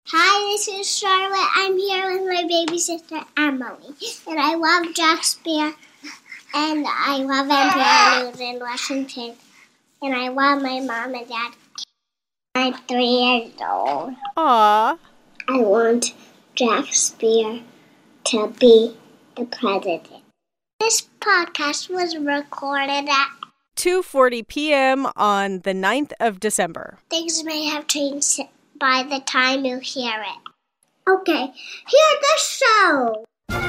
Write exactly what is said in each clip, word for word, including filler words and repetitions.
Hi, this is Charlotte. I'm here with my baby sister, Emily. And I love Jack Spear. And I love N P R News in Washington. And I love my mom and dad. I'm three years old. Aww. I want Jack Spear to be the president. This podcast was recorded at two forty p.m. on the ninth of December. Things may have changed by the time you hear it. Okay, here's the show.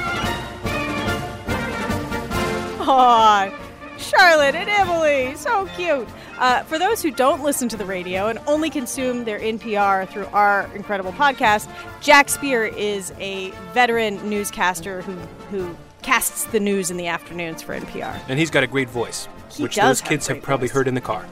Aw, Charlotte and Emily, so cute. Uh, for those who don't listen to the radio and only consume their N P R through our incredible podcast, Jack Spear is a veteran newscaster who who casts the news in the afternoons for N P R. And he's got a great voice, he which does those kids have, have probably voice. heard in the car.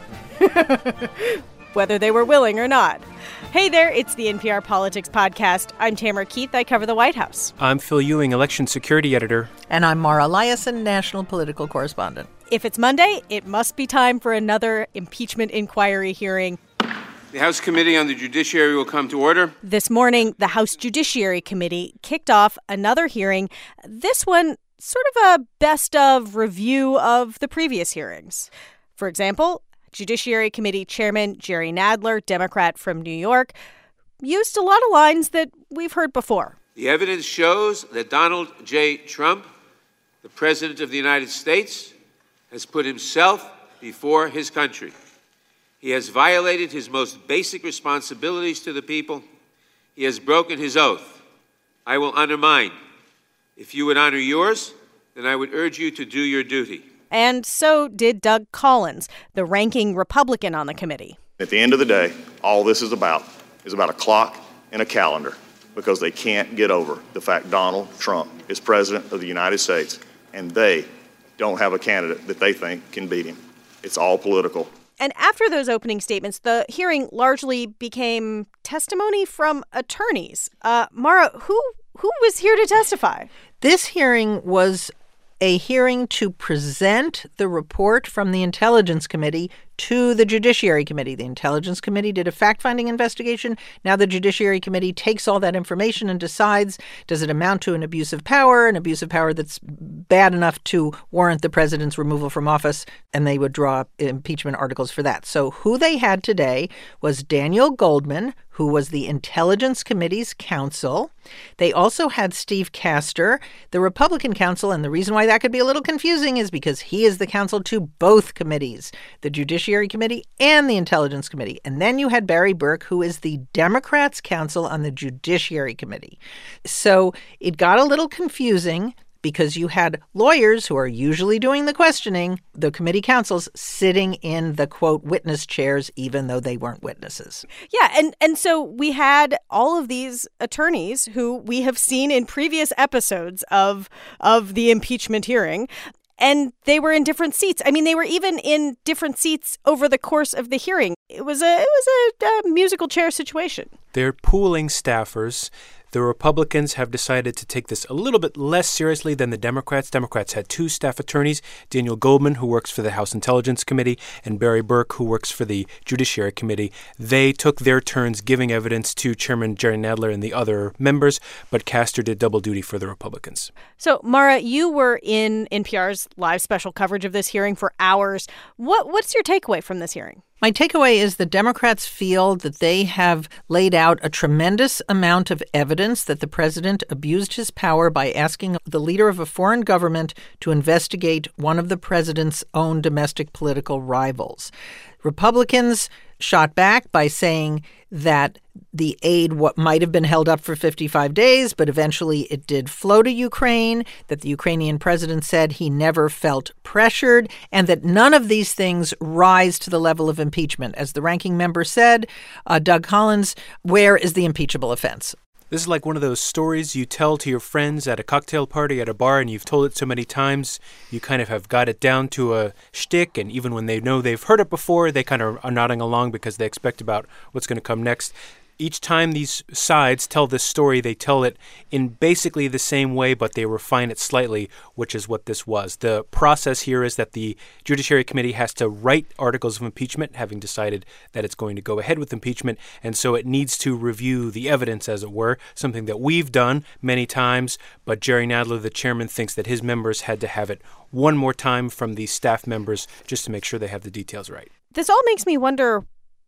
Whether they were willing or not. Hey there, it's the N P R Politics Podcast. I'm Tamara Keith. I cover the White House. I'm Phil Ewing, election security editor. And I'm Mara Eliason, national political correspondent. If it's Monday, it must be time for another impeachment inquiry hearing. The House Committee on the Judiciary will come to order. This morning, the House Judiciary Committee kicked off another hearing. This one, sort of a best of review of the previous hearings. For example, Judiciary Committee Chairman Jerry Nadler, Democrat from New York, used a lot of lines that we've heard before. The evidence shows that Donald J. Trump, the President of the United States, has put himself before his country. He has violated his most basic responsibilities to the people. He has broken his oath. I will honor mine. If you would honor yours, then I would urge you to do your duty. And so did Doug Collins, the ranking Republican on the committee. At the end of the day, all this is about is about a clock and a calendar, because they can't get over the fact Donald Trump is president of the United States, and they don't have a candidate that they think can beat him. It's all political. And after those opening statements, the hearing largely became testimony from attorneys. Uh, Mara, who who was here to testify? This hearing was a hearing to present the report from the Intelligence Committee to the Judiciary Committee. The Intelligence Committee did a fact-finding investigation. Now the Judiciary Committee takes all that information and decides, does it amount to an abuse of power, an abuse of power that's bad enough to warrant the president's removal from office, and they would draw up impeachment articles for that. So who they had today was Daniel Goldman, who was the Intelligence Committee's counsel. They also had Steve Castor, the Republican counsel, and the reason why that could be a little confusing is because he is the counsel to both committees, the Judiciary Committee and the Intelligence Committee. And then you had Barry Burke, who is the Democrats' counsel on the Judiciary Committee. So it got a little confusing because you had lawyers who are usually doing the questioning, the committee counsels, sitting in the, quote, witness chairs, even though they weren't witnesses. Yeah, and, and so we had all of these attorneys who we have seen in previous episodes of of the impeachment hearing. And they were in different seats. I mean, they were even in different seats over the course of the hearing. It was a it was a, a musical chair situation. They're pooling staffers. The Republicans have decided to take this a little bit less seriously than the Democrats. Democrats had two staff attorneys, Daniel Goldman, who works for the House Intelligence Committee, and Barry Burke, who works for the Judiciary Committee. They took their turns giving evidence to Chairman Jerry Nadler and the other members, but Castor did double duty for the Republicans. So, Mara, you were in N P R's live special coverage of this hearing for hours. What What's your takeaway from this hearing? My takeaway is the Democrats feel that they have laid out a tremendous amount of evidence that the president abused his power by asking the leader of a foreign government to investigate one of the president's own domestic political rivals. Republicans shot back by saying that the aid what might have been held up for fifty-five days, but eventually it did flow to Ukraine, that the Ukrainian president said he never felt pressured, and that none of these things rise to the level of impeachment. As the ranking member said, uh, Doug Collins, where is the impeachable offense? This is like one of those stories you tell to your friends at a cocktail party at a bar, and you've told it so many times, you kind of have got it down to a shtick, and even when they know they've heard it before, they kind of are nodding along because they expect about what's going to come next. each time these sides tell this story, they tell it in basically the same way, but they refine it slightly, which is what this was. The process here is that the Judiciary Committee has to write articles of impeachment, having decided that it's going to go ahead with impeachment, and so it needs to review the evidence, as it were, something that we've done many times, but Jerry Nadler, the chairman, thinks that his members had to have it one more time from the staff members just to make sure they have the details right. This all makes me wonder,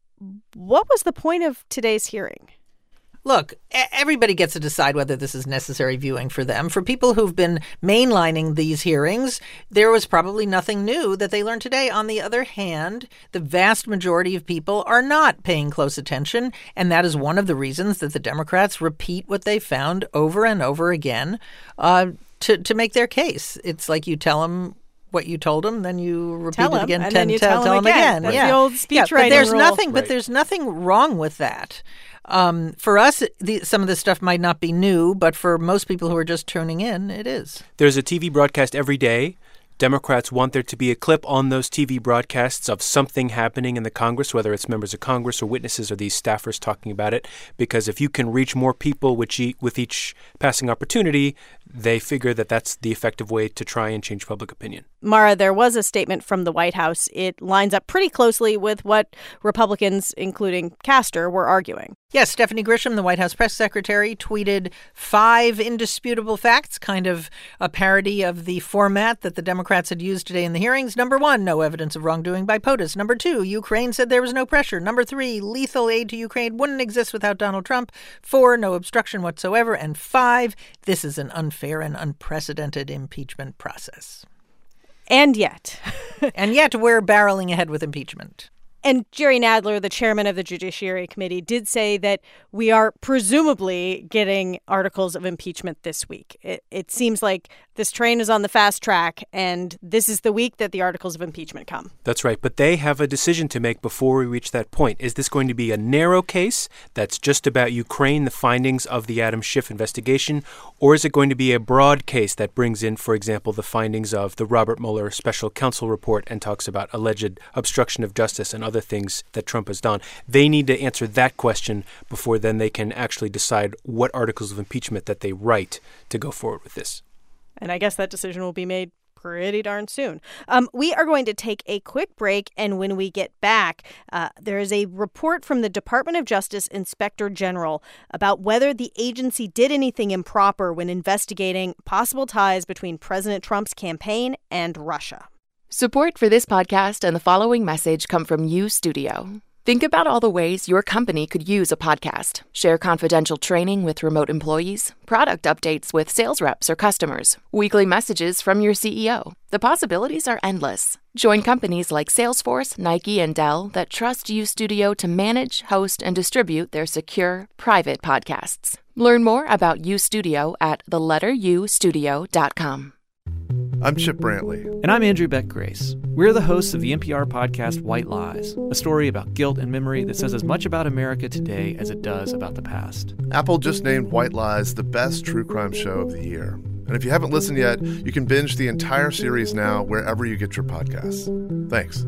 what was the point of today's hearing? Look, everybody gets to decide whether this is necessary viewing for them. For people who've been mainlining these hearings, there was probably nothing new that they learned today. On the other hand, the vast majority of people are not paying close attention, and that is one of the reasons that the Democrats repeat what they found over and over again uh, to, to make their case. It's like you tell them what you told them, then you repeat tell it again, and ten, then you tell, tell, tell them again. again. That's yeah. the old speech yeah, writing but there's rule. nothing. Right. But there's nothing wrong with that. Um, for us, the, some of this stuff might not be new, but for most people who are just tuning in, it is. There's a T V broadcast every day. Democrats want there to be a clip on those T V broadcasts of something happening in the Congress, whether it's members of Congress or witnesses or these staffers talking about it, because if you can reach more people with each, with each passing opportunity, they figure that that's the effective way to try and change public opinion. Mara, there was a statement from the White House. It lines up pretty closely with what Republicans, including Castor, were arguing. Yes, Stephanie Grisham, the White House press secretary, tweeted five indisputable facts, kind of a parody of the format that the Democrats had used today in the hearings. Number one, no evidence of wrongdoing by POTUS. Number two, Ukraine said there was no pressure. Number three, lethal aid to Ukraine wouldn't exist without Donald Trump. Four, no obstruction whatsoever. And five, this is an unfair and unprecedented impeachment process. And yet. and yet we're barreling ahead with impeachment. And Jerry Nadler, the chairman of the Judiciary Committee, did say that we are presumably getting articles of impeachment this week. It, it seems like this train is on the fast track, and this is the week that the articles of impeachment come. That's right. But they have a decision to make before we reach that point. Is this going to be a narrow case that's just about Ukraine, the findings of the Adam Schiff investigation, or is it going to be a broad case that brings in, for example, the findings of the Robert Mueller special counsel report and talks about alleged obstruction of justice and other things that Trump has done? They need to answer that question before then they can actually decide what articles of impeachment that they write to go forward with this. And I guess that decision will be made pretty darn soon. Um, we are going to take a quick break, and when we get back, uh, there is a report from the Department of Justice Inspector General about whether the agency did anything improper when investigating possible ties between President Trump's campaign and Russia. Support for this podcast and the following message come from U Studio. Think about all the ways your company could use a podcast. Share confidential training with remote employees, product updates with sales reps or customers, weekly messages from your C E O. The possibilities are endless. Join companies like Salesforce, Nike, and Dell that trust U Studio to manage, host, and distribute their secure, private podcasts. Learn more about U Studio at the letter U studio dot com. I'm Chip Brantley. And I'm Andrew Beck Grace. We're the hosts of the N P R podcast White Lies, a story about guilt and memory that says as much about America today as it does about the past. Apple just named White Lies the best true crime show of the year. And if you haven't listened yet, you can binge the entire series now wherever you get your podcasts. Thanks.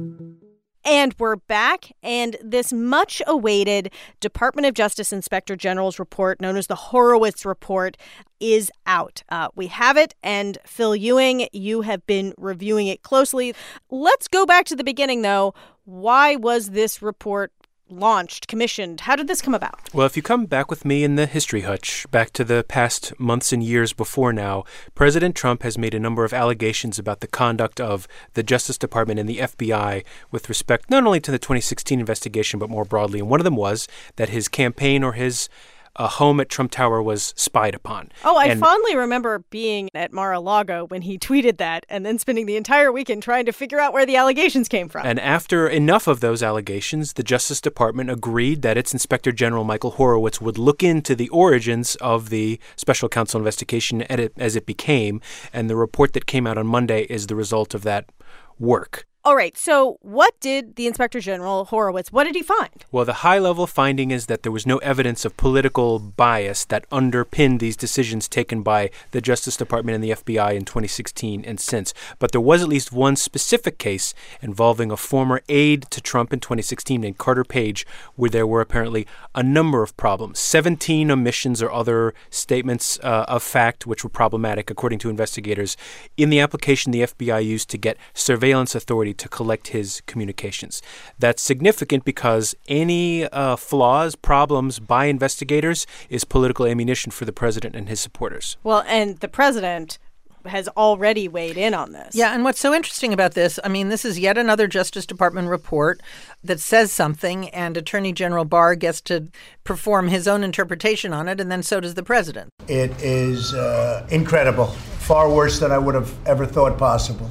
And we're back, and this much-awaited Department of Justice Inspector General's report, known as the Horowitz Report, is out. Uh, we have it, and Phil Ewing, you have been reviewing it closely. Let's go back to the beginning, though. Why was this report launched, commissioned? How did this come about? Well, if you come back with me in the history hutch, back to the past months and years before now, President Trump has made a number of allegations about the conduct of the Justice Department and the F B I with respect not only to the twenty sixteen investigation, but more broadly. And one of them was that his campaign or his a home at Trump Tower was spied upon. Oh, I and fondly remember being at Mar-a-Lago when he tweeted that and then spending the entire weekend trying to figure out where the allegations came from. And after enough of those allegations, the Justice Department agreed that its Inspector General, Michael Horowitz, would look into the origins of the special counsel investigation as it became. And the report that came out on Monday is the result of that work. All right. So what did the Inspector General Horowitz, what did he find? Well, the high-level finding is that there was no evidence of political bias that underpinned these decisions taken by the Justice Department and the F B I in twenty sixteen and since. But there was at least one specific case involving a former aide to Trump in twenty sixteen named Carter Page, where there were apparently a number of problems. seventeen omissions or other statements uh, of fact which were problematic, according to investigators, in the application the F B I used to get surveillance authority to collect his communications. That's significant because any uh, flaws, problems by investigators is political ammunition for the president and his supporters. Well, and the president has already weighed in on this. Yeah, and what's so interesting about this, I mean, this is yet another Justice Department report that says something, and Attorney General Barr gets to perform his own interpretation on it, and then so does the president. It is uh, incredible, far worse than I would have ever thought possible.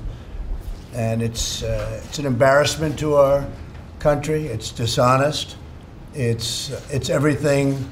And it's uh, it's an embarrassment to our country. It's dishonest. It's it's everything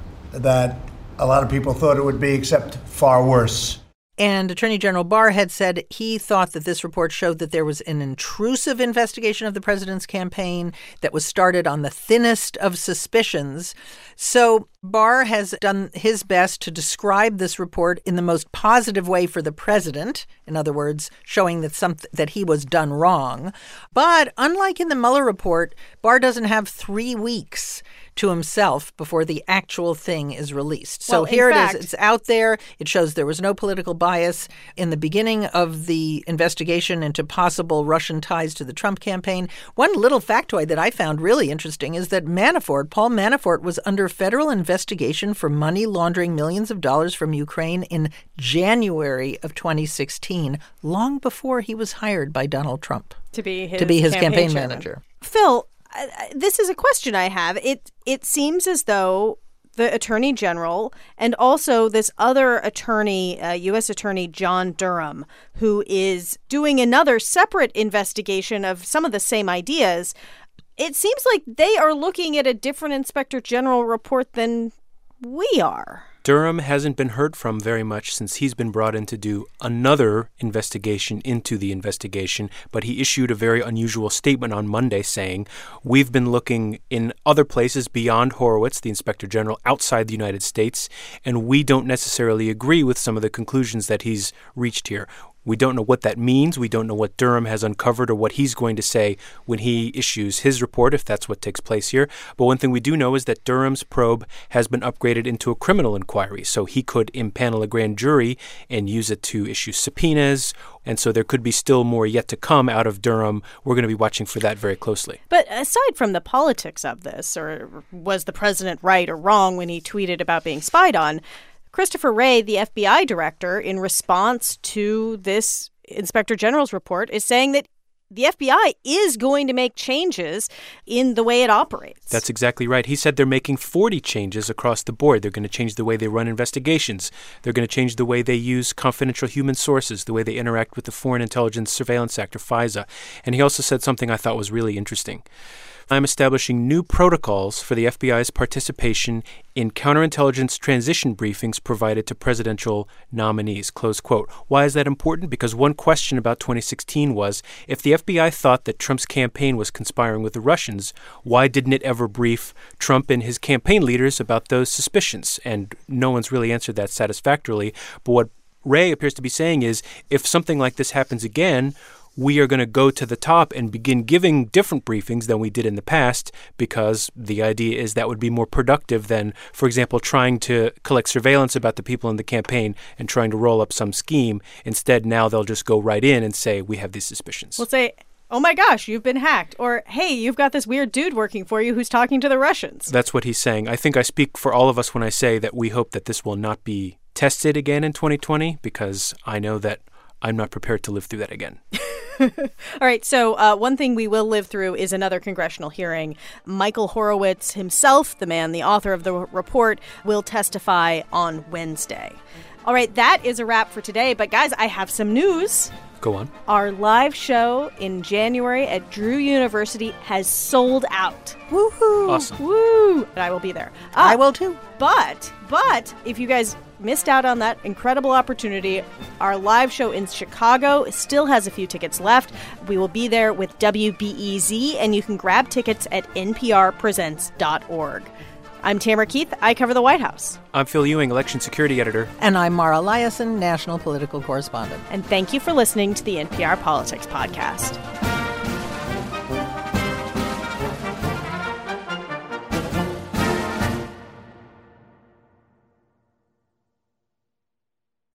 that a lot of people thought it would be, except far worse. And Attorney General Barr had said he thought that this report showed that there was an intrusive investigation of the president's campaign that was started on the thinnest of suspicions. So Barr has done his best to describe this report in the most positive way for the president. In other words, showing that some, that he was done wrong. But unlike in the Mueller report, Barr doesn't have three weeks to himself before the actual thing is released. So well, here fact, it is. It's out there. It shows there was no political bias in the beginning of the investigation into possible Russian ties to the Trump campaign. One little factoid that I found really interesting is that Manafort, Paul Manafort, was under federal investigation for money laundering millions of dollars from Ukraine in January of twenty sixteen, long before he was hired by Donald Trump to be his, to be his campaign, campaign manager. Phil, this is a question I have. It it seems as though the Attorney General and also this other attorney, uh, U S Attorney John Durham, who is doing another separate investigation of some of the same ideas, it seems like they are looking at a different Inspector General report than we are. Durham hasn't been heard from very much since he's been brought in to do another investigation into the investigation, but he issued a very unusual statement on Monday saying, we've been looking in other places beyond Horowitz, the Inspector General, outside the United States, and we don't necessarily agree with some of the conclusions that he's reached here. We don't know what that means. We don't know what Durham has uncovered or what he's going to say when he issues his report, if that's what takes place here. But one thing we do know is that Durham's probe has been upgraded into a criminal inquiry, so he could impanel a grand jury and use it to issue subpoenas. And so there could be still more yet to come out of Durham. We're going to be watching for that very closely. But aside from the politics of this, or was the president right or wrong when he tweeted about being spied on, Christopher Wray, the F B I director, in response to this Inspector General's report, is saying that the F B I is going to make changes in the way it operates. That's exactly right. He said they're making forty changes across the board. They're going to change the way they run investigations. They're going to change the way they use confidential human sources, the way they interact with the Foreign Intelligence Surveillance Act, or FISA. And he also said something I thought was really interesting. I'm establishing new protocols for the F B I's participation in counterintelligence transition briefings provided to presidential nominees, close quote. Why is that important? Because one question about twenty sixteen was, if the F B I thought that Trump's campaign was conspiring with the Russians, why didn't it ever brief Trump and his campaign leaders about those suspicions? And no one's really answered that satisfactorily. But what Wray appears to be saying is, if something like this happens again, we are going to go to the top and begin giving different briefings than we did in the past, because the idea is that would be more productive than, for example, trying to collect surveillance about the people in the campaign and trying to roll up some scheme. Instead, now they'll just go right in and say, we have these suspicions. We'll say, oh my gosh, you've been hacked. Or, hey, you've got this weird dude working for you who's talking to the Russians. That's what he's saying. I think I speak for all of us when I say that we hope that this will not be tested again in twenty twenty, because I know that I'm not prepared to live through that again. All right. So uh, one thing we will live through is another congressional hearing. Michael Horowitz himself, the man, the author of the report, will testify on Wednesday. All right. That is a wrap for today. But guys, I have some news. Go on. Our live show in January at Drew University has sold out. Woohoo! Awesome. Woo! And I will be there. Uh, I will too. But, but if you guys missed out on that incredible opportunity, our live show in Chicago still has a few tickets left. We will be there with W B E Z, and you can grab tickets at N P R presents dot org. I'm Tamara Keith. I cover the White House. I'm Phil Ewing, election security editor. And I'm Mara Liasson, national political correspondent. And thank you for listening to the N P R Politics Podcast.